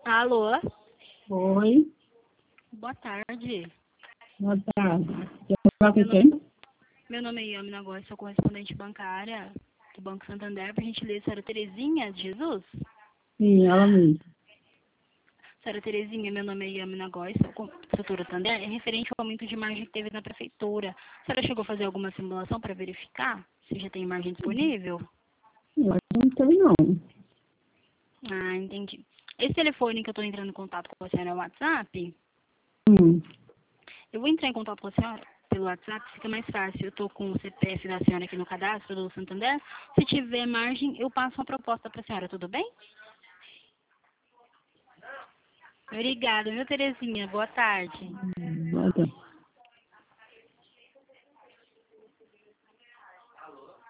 Alô? Oi, Boa tarde. boa tarde. Quer falar com Meu quem? meu nome é Yamina Góes, sou correspondente bancária do Banco Santander. Por gentileza, senhora Terezinha de Jesus? Sim, ela mesmo. Senhora Terezinha, meu nome é Yamina Góes, sou consultora Santander. É referente ao aumento de margem que teve na prefeitura. A senhora chegou a fazer alguma simulação para verificar se já tem margem disponível? Eu acho que não sei não. Ah, entendi. Esse telefone que eu estou entrando em contato com a senhora é o WhatsApp? Hum, Eu vou entrar em contato com a senhora pelo WhatsApp, fica mais fácil. Eu estou com o CPF da senhora aqui no cadastro do Santander. Se tiver margem, eu passo uma proposta para a senhora, tudo bem? Obrigada, viu, Terezinha? Boa tarde. boa tarde.